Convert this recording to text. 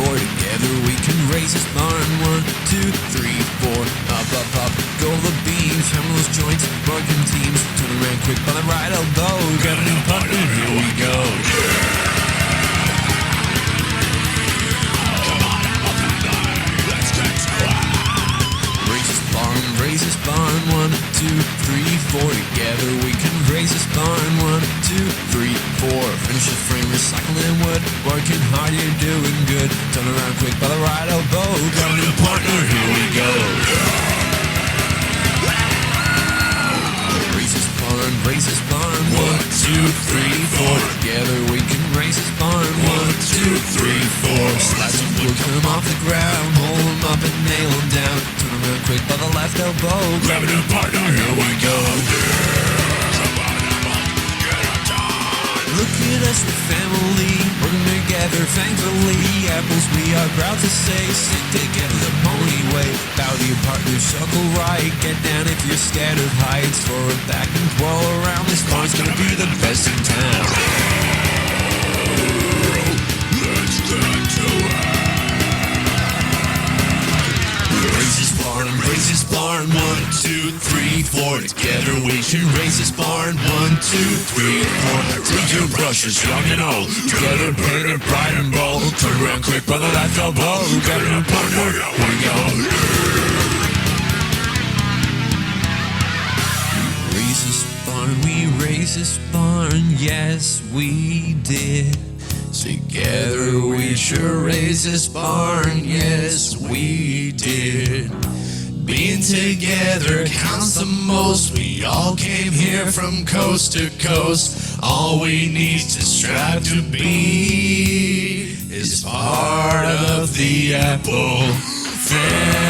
four. Together we can raise this barn. 1, 2, 3, 4. Up, up, up, go the beams. Hammer those joints, broken teams. Turn around quick by the right elbow. Got a new partner, here we go. Raise this barn, 1, 2, 3, 4. Together we can raise this barn. 1, 2, 3, 4. Finish the frame, recycling wood. Working hard, you're doing good. Turn around quick by the right elbow. Got a new partner, here we go. Raise this barn, 1, 2, 3, 4. Together we can raise this barn. 1, 2, 3, 4. Slice of wood, come off the ground. Hold them up and nail them down. Turn around quick by the left elbow. Grab a new partner, here we go. Look at us, the family, working together thankfully. Apples we are proud to say, stick together the Pony way. Bow to your partner, circle right. Get down if you're scared of heights. Throw it back and twirl around. This barn's gonna be the best in town. Let's get to it. Raise this barn, 1, 2, 3, 4. Together we can raise this barn. 1, 2, 3, 4. Take your brushes, young and old. Together paint it bright and bold. Turn around quick by the left elbow. Got a new partner, here we go. Raise this barn, we raise this barn. Yes, we did. Together we sure raise this barn. Yes, we did. Being together counts the most. We all came here from coast to coast. All we need to strive to be is part of the Apple family.